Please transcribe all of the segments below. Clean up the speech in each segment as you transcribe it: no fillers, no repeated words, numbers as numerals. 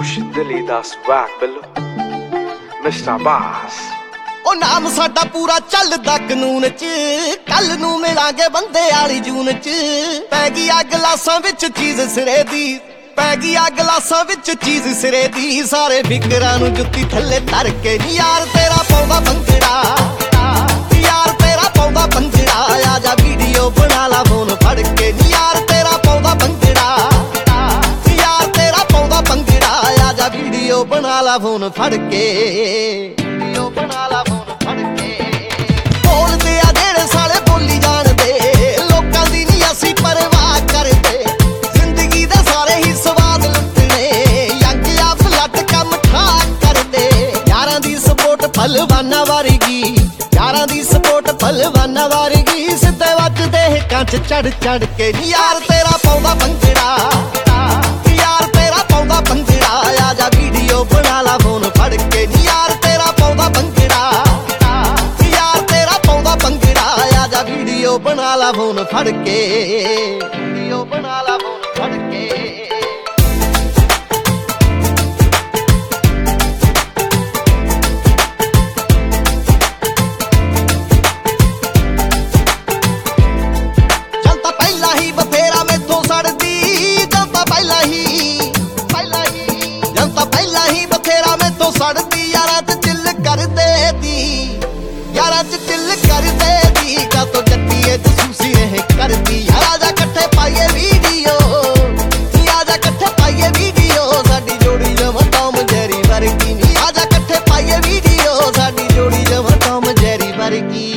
ਦਿੱਲੀ ਦਾ ਸਵੈਗ ਬਿੱਲੋ mister boss. ਉਹ ਨਾਮ ਸਾਡਾ ਪੂਰਾ ਚੱਲਦਾ ਕਾਨੂੰਨ ਚ, ਕੱਲ ਨੂੰ ਮਿਲਾਂਗੇ ਬੰਦੇ ਵਾਲੀ ਜੂਨ ਚ। ਪੈ ਗਈ ਆ ਗਲਾਸਾਂ ਵਿੱਚ ਚੀਜ਼ ਸਿਰੇ ਦੀ, ਪੈ ਗਈ ਆ ਗਲਾਸਾਂ ਵਿੱਚ ਚੀਜ਼ ਸਿਰੇ ਦੀ। ਸਾਰੇ ਫਿਕਰਾਂ ਨੂੰ ਜੁੱਤੀ ਥੱਲੇ ਧਰ ਕੇ ਨੀ ਯਾਰ ਤੇਰਾ ਪਾਉਂਦਾ ਭੰਗੜਾ, ਯਾਰ ਤੇਰਾ ਪਾਉਂਦਾ ਭੰਗੜਾ। ਆ ਜਾ ਵੀਡੀਓ ਬਣਾ ਲਾ ਫੋਨ ਫੜ ਕੇ ਨੀ ਯਾਰ ਤੇਰਾ ਪਾਉਂਦਾ ਭੰਗੜਾ, ਯਾਰ ਤੇਰਾ ਪਾਉਂਦਾ ਭੰਗੜਾ। ਆ ਜਾ ਵੀਡੀਓ ਬਣਾ ਲਾ ਫੋਨ ਫੜ ਕੇ, ਵੀਡੀਓ ਬਣਾ ਲਾ ਫੋਨ ਫੜ ਕੇ। ਬੋਲਦੇ ਆ ਜਿਹੜੇ ਸਾਲੇ ਬੋਲੀ ਜਾਣਦੇ, ਲੋਕਾਂ ਦੀ ਨੀ ਅਸੀਂ ਪਰਵਾਹ ਕਰਦੇ। ਜ਼ਿੰਦਗੀ ਦੇ ਸਾਰੇ ਹੀ ਸਵਾਦ ਲੁੱਟਣੇ, ਯੰਗ ਆ ਫਲੱਟ ਕੰਮ ਠਾ ਕਰਦੇ। ਯਾਰਾਂ ਦੀ ਸਪੋਰਟ ਭਲਵਾਨਾਂ ਵਰਗੀ, ਯਾਰਾਂ ਦੀ ਸਪੋਰਟ ਭਲਵਾਨਾਂ ਵਰਗੀ। ਸਿੱਧੇ ਵੱਜਦੇ ਹਿੱਕਾਂ ਚ ਚੜ ਚੜ ਕੇ ਨੀ ਯਾਰ ਤੇਰਾ ਪਾਉਂਦਾ ਭੰਗੜਾ, ਯਾਰ ਤੇਰਾ ਪਾਉਂਦਾ ਭੰਗੜਾ। ਆ ਜਾ ਵੀਡੀਓ ਬਣਾ ਲਾ ਫੋਨ ਫੜ ਕੇ ਨੀ ਯਾਰ ਤੇਰਾ ਪਾਉਂਦਾ ਭੰਗੜਾ, ਯਾਰ ਤੇਰਾ ਪਾਉਂਦਾ ਭੰਗੜਾ। ਆ ਜਾ ਵੀਡੀਓ ਬਣਾ ਲਾ ਫੋਨ ਫੜ ਕੇ, ਵੀਡੀਓ ਬਣਾ ਲਾ ਫੋਨ ਫੜ ਕੇ। ਸੜਦੀ ਯਾਰਾਂ ਚ ਦਿਲ ਕਰਦੇ ਦੀ, ਯਾਰਾਂ ਚ ਦਿਲ ਕਰਦੇ ਦੀ। ਕਾਤੋਂ ਜੱਟੀਏ ਜਸੂਸੀ ਇਹ ਕਰਦੀ। ਆ ਜਾ ਇਕੱਠੇ ਪਾਈਏ ਵੀਡੀਓ, ਆ ਜਾ ਇਕੱਠੇ ਪਾਈਏ ਵੀਡੀਓ। ਸਾਡੀ ਜੋੜੀ ਜਮਾਂ ਟੌਮ ਜੈਰੀ ਵਰਗੀ ਨੀ। ਆ ਜਾ ਇਕੱਠੇ ਪਾਈਏ ਵੀਡੀਓ, ਸਾਡੀ ਜੋੜੀ ਜਮਾਂ ਟੌਮ ਜੈਰੀ ਵਰਗੀ।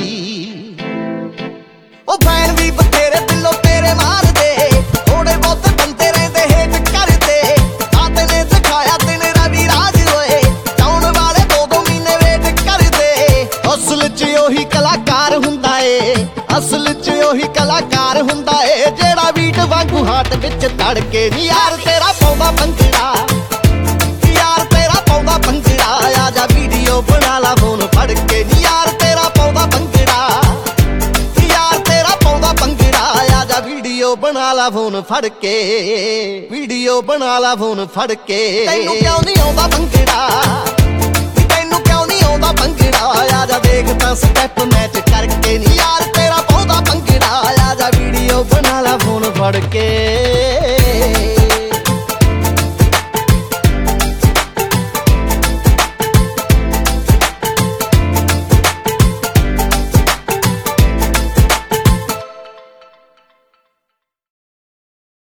ਉਹ ਫੈਨ ਵੀ ਬਥੇਰੇ ਬਿੱਲੋ ਤੇਰੇ ਮਾਰਦੇ, ਥੋੜੇ ਬਹੁਤੇ ਬੰਦੇ ਰਹਿੰਦੇ ਹੇਠ ਕਰਦੇ। ਆ ਤੈਨੇ ਦਿਖਾਇਆ ਦਿਨ ਰਵੀ ਰਾਜ ਹੋਏ, ਅਸਲ ਚ ਉਹੀ ਕਲਾਕਾਰ ਹੁੰਦਾ ਏ, ਅਸਲ ਚ ਉਹੀ ਕਲਾਕਾਰ ਹੁੰਦਾ ਏ। ਜਿਹੜਾ ਬੀਟ ਵਾਂਗੂ ਹਾਟ ਵਿੱਚ ਧੜਕੇ ਨੀ ਯਾਰ ਤੇਰਾ ਪਾਉਂਦਾ ਭੰਗੜਾ, ਯਾਰ ਤੇਰਾ ਪਾਉਂਦਾ ਭੰਗੜਾ। ਆ ਜਾ ਵੀਡੀਓ ਬਣਾ ਲਾ ਫੋਨ ਫੜ ਕੇ ਨੀ ਯਾਰ ਤੇਰਾ ਪਾਉਂਦਾ ਭੰਗੜਾ, ਯਾਰ ਤੇਰਾ ਪਾਉਂਦਾ ਭੰਗੜਾ। ਆ ਜਾ ਵੀਡੀਓ ਬਣਾ ਲਾ ਫੋਨ ਫੜ ਕੇ, ਵੀਡੀਓ ਬਣਾ ਲਾ ਫੋਨ ਫੜ ਕੇ। ਤੈਨੂੰ ਕਿਉਂ ਨਹੀਂ ਆਉਂਦਾ ਭੰਗੜਾ, ਤੈਨੂੰ ਕਿਉਂ ਨਹੀਂ ਆਉਂਦਾ ਭੰਗੜਾ। ਆ ਜਾ ਦੇਖ ਤਾਂ ਸਟੈਪ ਮੈਚ ਕਰਕੇ ਨੀ ਯਾਰ ਤੇਰਾ ਪਾਉਂਦਾ ਭੰਗੜਾ। ਆ ਜਾ ਵੀਡੀਓ ਬਣਾ ਲਾ ਫੋਨ ਫੜ ਕੇ।